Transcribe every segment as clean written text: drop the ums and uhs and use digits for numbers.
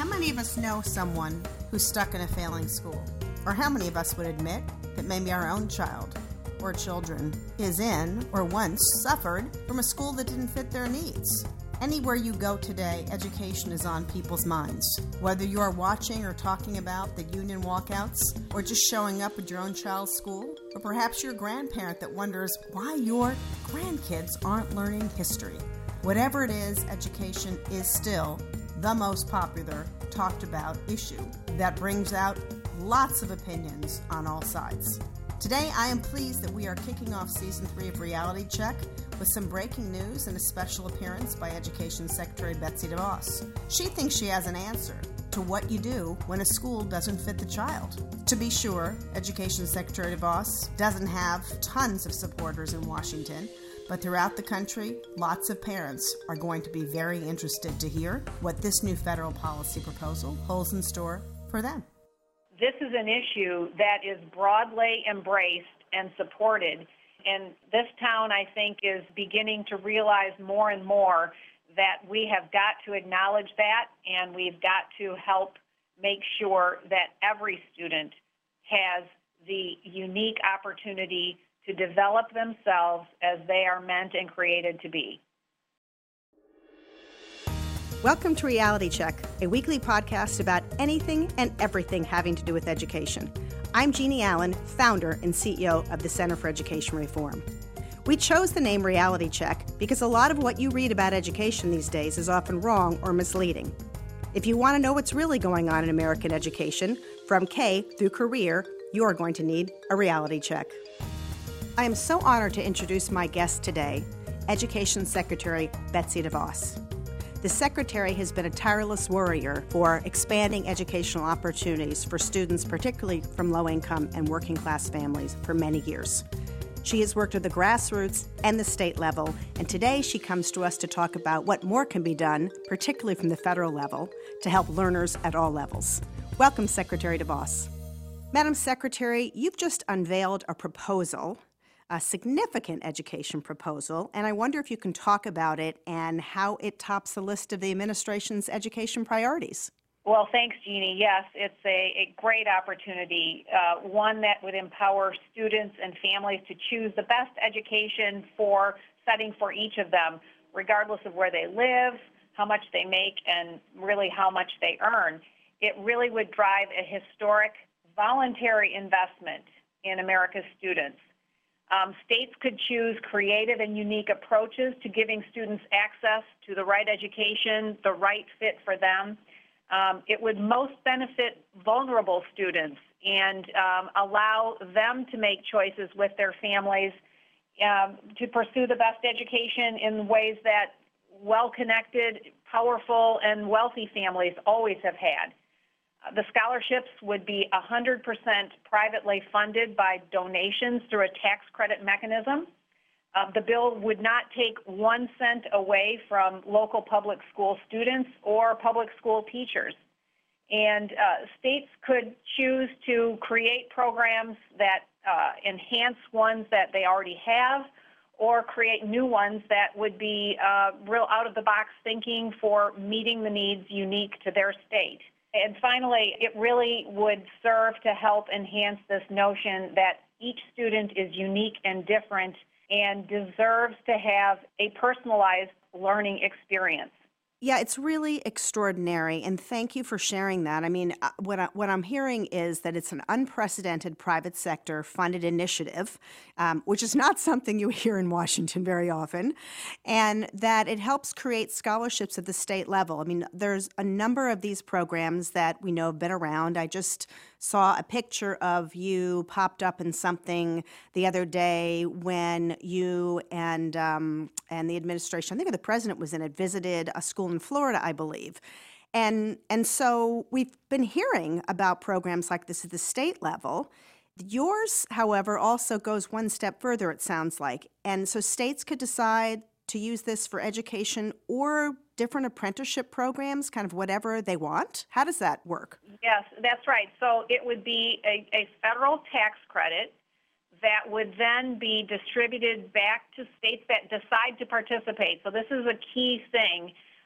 How many of us know someone who's stuck in a failing school? Or how many of us would admit that maybe our own child or children is in or once suffered from a school that didn't fit their needs? Anywhere you go today, education is on people's minds. Whether you are watching or talking about the union walkouts, or just showing up at your own child's school, or perhaps you're a grandparent that wonders why your grandkids aren't learning history. Whatever it is, education is still the most popular, talked about issue that brings out lots of opinions on all sides. Today, I am pleased that we are kicking off Season 3 of Reality Check with some breaking news and a special appearance by Education Secretary Betsy DeVos. She thinks she has an answer to what you do when a school doesn't fit the child. To be sure, Education Secretary DeVos doesn't have tons of supporters in Washington, but throughout the country, lots of parents are going to be very interested to hear what this new federal policy proposal holds in store for them. This is an issue that is broadly embraced and supported, and this town, I think, is beginning to realize more and more that we have got to acknowledge that, and we've got to help make sure that every student has the unique opportunity to develop themselves as they are meant and created to be. Welcome to Reality Check, a weekly podcast about anything and everything having to do with education. I'm Jeannie Allen, founder and CEO of the Center for Education Reform. We chose the name Reality Check because a lot of what you read about education these days is often wrong or misleading. If you want to know what's really going on in American education, from K through career, you are going to need a reality check. I am so honored to introduce my guest today, Education Secretary Betsy DeVos. The Secretary has been a tireless warrior for expanding educational opportunities for students, particularly from low-income and working-class families, for many years. She has worked at the grassroots and the state level, and today she comes to us to talk about what more can be done, particularly from the federal level, to help learners at all levels. Welcome, Secretary DeVos. Madam Secretary, you've just unveiled a proposal, a significant education proposal, and I wonder if you can talk about it and how it tops the list of the administration's education priorities. Well, thanks, Jeannie. Yes, it's a great opportunity, one that would empower students and families to choose the best education setting for each of them, regardless of where they live, how much they make, and really how much they earn. It really would drive a historic voluntary investment in America's students. States could choose creative and unique approaches to giving students access to the right education, the right fit for them. It would most benefit vulnerable students and allow them to make choices with their families to pursue the best education in ways that well-connected, powerful, and wealthy families always have had. The scholarships would be 100% privately funded by donations through a tax credit mechanism. The bill would not take 1 cent away from local public school students or public school teachers. And states could choose to create programs that enhance ones that they already have, or create new ones that would be real out-of-the-box thinking for meeting the needs unique to their state. And finally, it really would serve to help enhance this notion that each student is unique and different and deserves to have a personalized learning experience. Yeah, it's really extraordinary, and thank you for sharing that. I mean, what I'm hearing is that it's an unprecedented private sector funded initiative, which is not something you hear in Washington very often, and that it helps create scholarships at the state level. I mean, there's a number of these programs that we know have been around. I just saw a picture of you popped up in something the other day when you and the administration, I think the president was in it, visited a school in Florida, I believe. And so we've been hearing about programs like this at the state level. Yours, however, also goes one step further, it sounds like. And so states could decide to use this for education or different apprenticeship programs, kind of whatever they want. How does that work? Yes, that's right. So it would be a federal tax credit that would then be distributed back to states that decide to participate. So this is a key thing.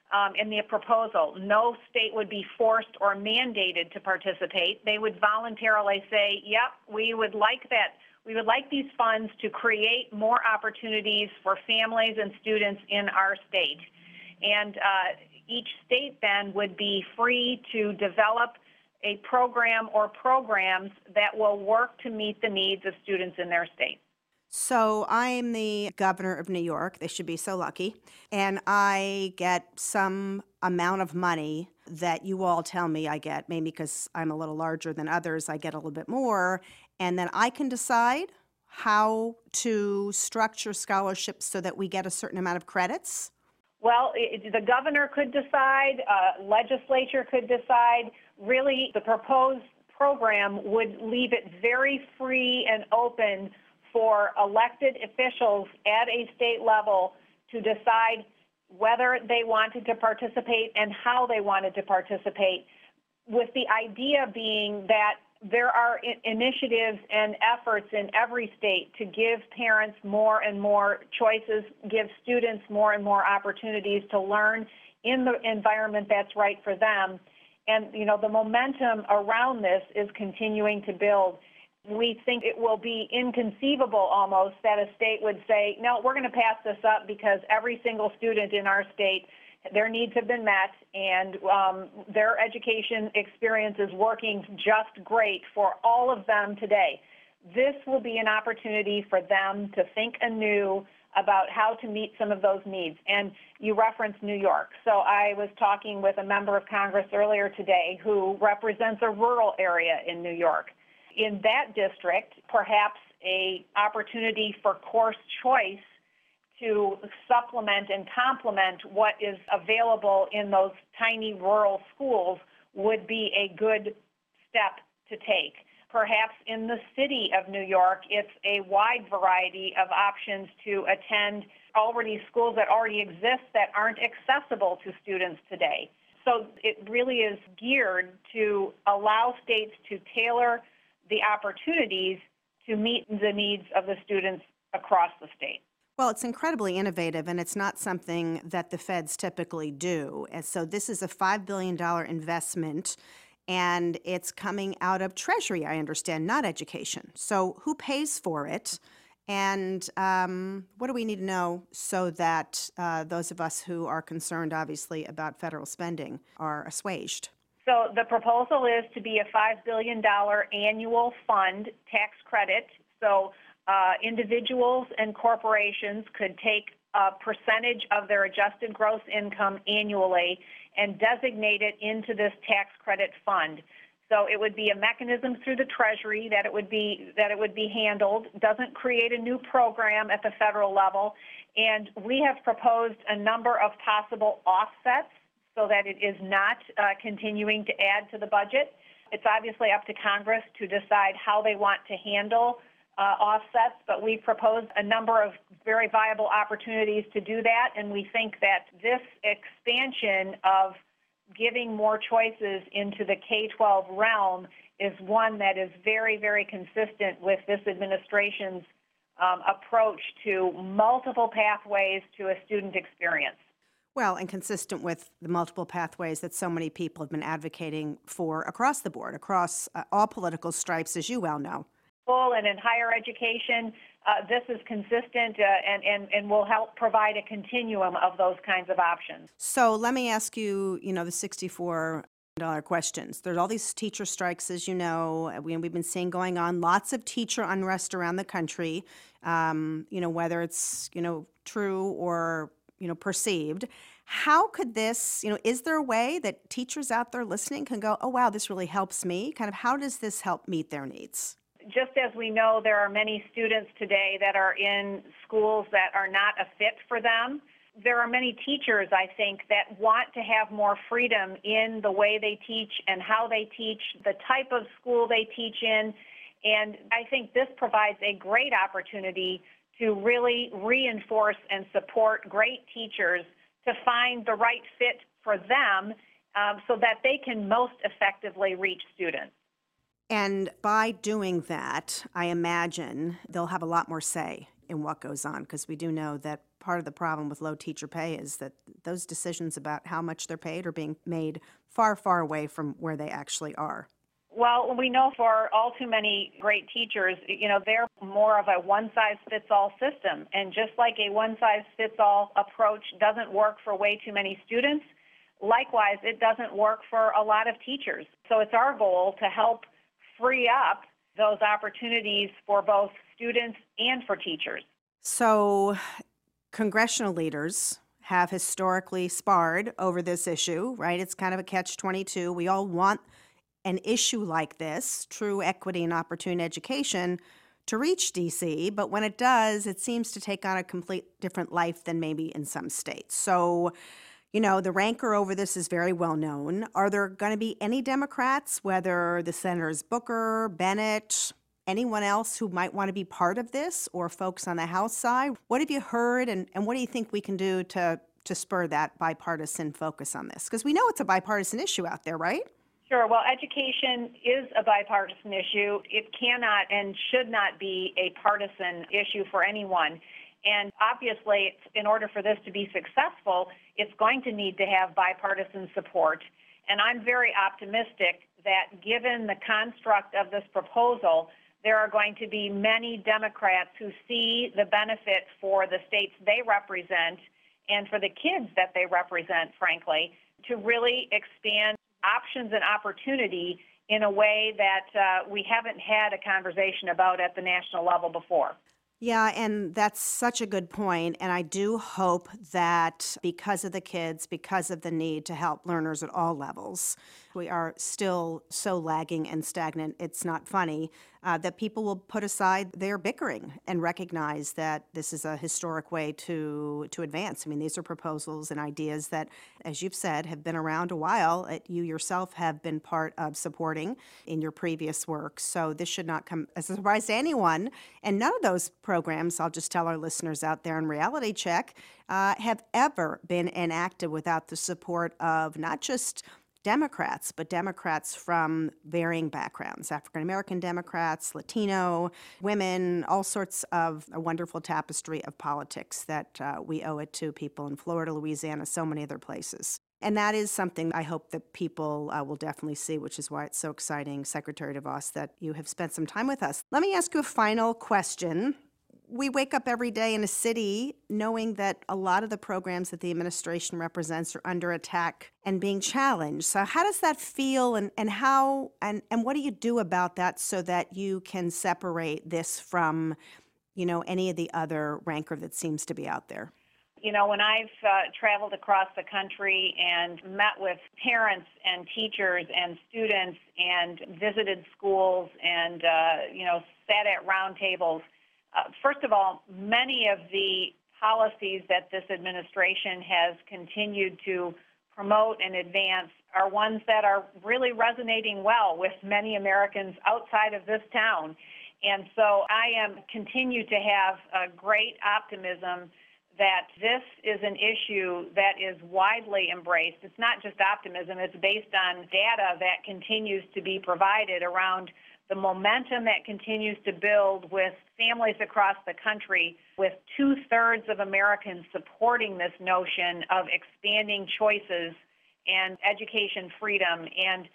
in the proposal. No state would be forced or mandated to participate. They would voluntarily say, yep, we would like that. We would like these funds to create more opportunities for families and students in our state. And each state then would be free to develop a program or programs that will work to meet the needs of students in their state. So I'm the governor of New York. They should be so lucky. And I get some amount of money that you all tell me I get, maybe because I'm a little larger than others, I get a little bit more. And then I can decide how to structure scholarships so that we get a certain amount of credits. Well, the governor could decide, legislature could decide. Really, the proposed program would leave it very free and open for elected officials at a state level to decide whether they wanted to participate and how they wanted to participate, with the idea being that there are initiatives and efforts in every state to give parents more and more choices, give students more and more opportunities to learn in the environment that's right for them. And, the momentum around this is continuing to build. We think it will be inconceivable almost that a state would say, no, we're going to pass this up because every single student in our state, their needs have been met, and their education experience is working just great for all of them today. This will be an opportunity for them to think anew about how to meet some of those needs. And you referenced New York. So I was talking with a member of Congress earlier today who represents a rural area in New York. In that district, perhaps an opportunity for course choice to supplement and complement what is available in those tiny rural schools would be a good step to take. Perhaps in the city of New York, it's a wide variety of options to attend schools that already exist that aren't accessible to students today. So it really is geared to allow states to tailor the opportunities to meet the needs of the students across the state. Well, it's incredibly innovative, and it's not something that the feds typically do. And so this is a $5 billion investment, and it's coming out of Treasury, I understand, not education. So who pays for it? And what do we need to know so that those of us who are concerned, obviously, about federal spending are assuaged? So the proposal is to be a $5 billion annual fund tax credit. So individuals and corporations could take a percentage of their adjusted gross income annually and designate it into this tax credit fund. So it would be a mechanism through the Treasury that it would be handled. Doesn't create a new program at the federal level. And we have proposed a number of possible offsets so that it is not continuing to add to the budget. It's obviously up to Congress to decide how they want to handle offsets, but we proposed a number of very viable opportunities to do that, and we think that this expansion of giving more choices into the K-12 realm is one that is very, very consistent with this administration's approach to multiple pathways to a student experience. Well, and consistent with the multiple pathways that so many people have been advocating for across the board, across all political stripes, as you well know. And in higher education, this is consistent and will help provide a continuum of those kinds of options. So let me ask you, the $64 questions. There's all these teacher strikes, as you know, we've been seeing going on, lots of teacher unrest around the country, whether it's, true or, perceived. How could this, is there a way that teachers out there listening can go, oh, wow, this really helps me? Kind of how does this help meet their needs? Just as we know, there are many students today that are in schools that are not a fit for them. There are many teachers, I think, that want to have more freedom in the way they teach and how they teach, the type of school they teach in. And I think this provides a great opportunity to really reinforce and support great teachers to find the right fit for them so that they can most effectively reach students. And by doing that, I imagine they'll have a lot more say in what goes on, because we do know that part of the problem with low teacher pay is that those decisions about how much they're paid are being made far, far away from where they actually are. Well, we know for all too many great teachers, they're more of a one-size-fits-all system. And just like a one-size-fits-all approach doesn't work for way too many students, likewise, it doesn't work for a lot of teachers. So it's our goal to help free up those opportunities for both students and for teachers. So congressional leaders have historically sparred over this issue, right? It's kind of a catch-22. We all want an issue like this, true equity and opportunity education, to reach D.C., but when it does, it seems to take on a complete different life than maybe in some states. So, the rancor over this is very well known. Are there going to be any Democrats, whether the Senators Booker, Bennett, anyone else who might want to be part of this, or folks on the House side? What have you heard, and what do you think we can do to spur that bipartisan focus on this? Because we know it's a bipartisan issue out there, right? Sure. Well, education is a bipartisan issue. It cannot and should not be a partisan issue for anyone. And obviously, in order for this to be successful, it's going to need to have bipartisan support. And I'm very optimistic that given the construct of this proposal, there are going to be many Democrats who see the benefit for the states they represent and for the kids that they represent, frankly, to really expand options and opportunity in a way that we haven't had a conversation about at the national level before. Yeah, and that's such a good point. And I do hope that because of the kids, because of the need to help learners at all levels, we are still so lagging and stagnant, it's not funny, that people will put aside their bickering and recognize that this is a historic way to advance. I mean, these are proposals and ideas that, as you've said, have been around a while. You yourself have been part of supporting in your previous work. So this should not come as a surprise to anyone. And none of those programs, I'll just tell our listeners out there in Reality Check, have ever been enacted without the support of not just Democrats, but Democrats from varying backgrounds, African-American Democrats, Latino, women, all sorts of a wonderful tapestry of politics that we owe it to people in Florida, Louisiana, so many other places. And that is something I hope that people will definitely see, which is why it's so exciting, Secretary DeVos, that you have spent some time with us. Let me ask you a final question. We wake up every day in a city knowing that a lot of the programs that the administration represents are under attack and being challenged. So how does that feel, and what do you do about that so that you can separate this from, any of the other rancor that seems to be out there? When I've traveled across the country and met with parents and teachers and students and visited schools and, sat at roundtables, first of all, many of the policies that this administration has continued to promote and advance are ones that are really resonating well with many Americans outside of this town. And so I continue to have a great optimism that this is an issue that is widely embraced. It's not just optimism, it's based on data that continues to be provided around the momentum that continues to build with families across the country, with 2/3 of Americans supporting this notion of expanding choices and education freedom, and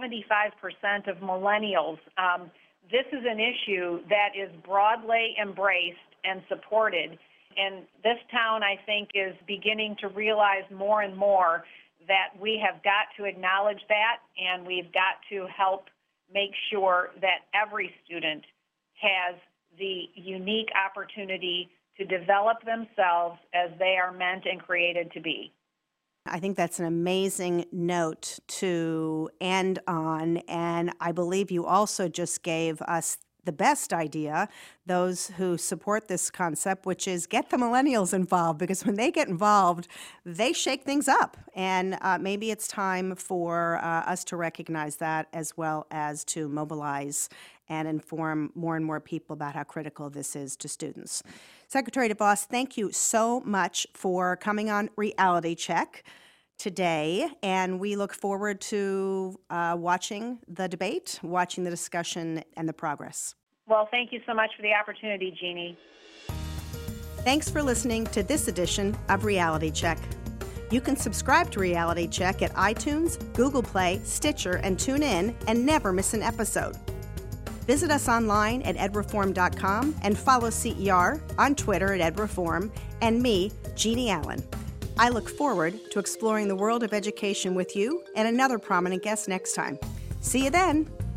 75% of millennials. This is an issue that is broadly embraced and supported. And this town, I think, is beginning to realize more and more that we have got to acknowledge that, and we've got to help make sure that every student has the unique opportunity to develop themselves as they are meant and created to be. I think that's an amazing note to end on, and I believe you also just gave us the best idea, those who support this concept, which is get the millennials involved, because when they get involved, they shake things up. And maybe it's time for us to recognize that, as well as to mobilize and inform more and more people about how critical this is to students. Secretary DeVos, thank you so much for coming on Reality Check today, and we look forward to watching the debate, watching the discussion, and the progress. Well, thank you so much for the opportunity, Jeannie. Thanks for listening to this edition of Reality Check. You can subscribe to Reality Check at iTunes, Google Play, Stitcher, and TuneIn and never miss an episode. Visit us online at edreform.com and follow CER on Twitter at edreform and me, Jeannie Allen. I look forward to exploring the world of education with you and another prominent guest next time. See you then.